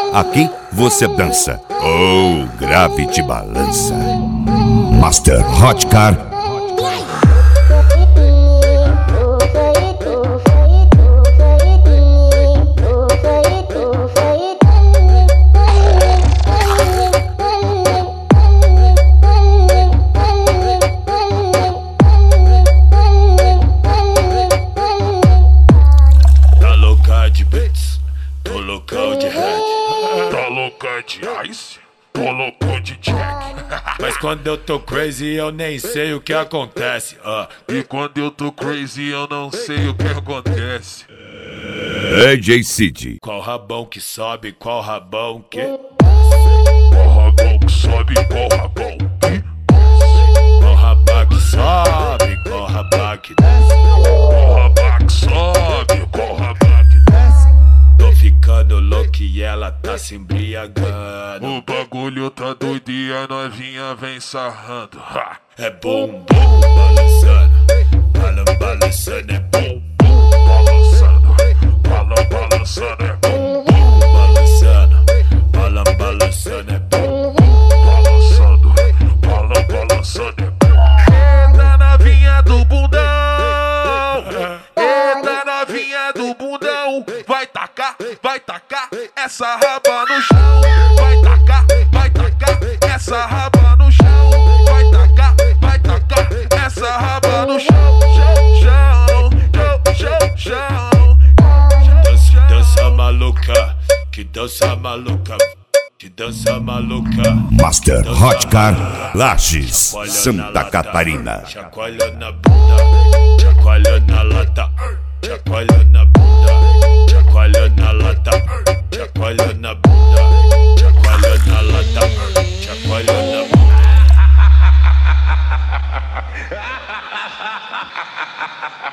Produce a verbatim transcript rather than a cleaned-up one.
Aqui você dança. Oh, grave te balança. Master Hot Car. Tô loucão de red, tá louca de ice, tô louco de jack. Mas quando eu tô crazy eu nem sei o que acontece. uh. E quando eu tô crazy eu não sei o que acontece. D J Cid. Qual rabão que sobe, qual rabão que Qual rabão que sobe, qual rabão que Qual rabá que sobe, qual rabá que desce. Qual rabá que sobe, qual rabá que desce. Tô ficando louco e ela tá se embriagando. O bagulho tá doido e a novinha vem sarrando. Ha. É bom, bom, balançando, balan, balançando, é bom, bom, balançando, balan, balançando, é bom, bom, balançando, balan, balançando, é bom, balançando, balan, balançando, é bom. Eita novinha do bundão, eita novinha do bundão, vai tacar, vai tacar essa raba no chão, vai tacar, vai tacar essa raba no chão, vai tacar, vai tacar essa raba no chão, chão, chão, chão, chão. Dança, dança maluca, que dança maluca, que dança maluca. Master Hot Car, Lages, Santa Catarina. Chacoalha na bunda, chacoalha na lata, chacoalha na bunda, chacoalha na lata, chacoalha na bunda, chacoalha na lata, chacoalha na bunda.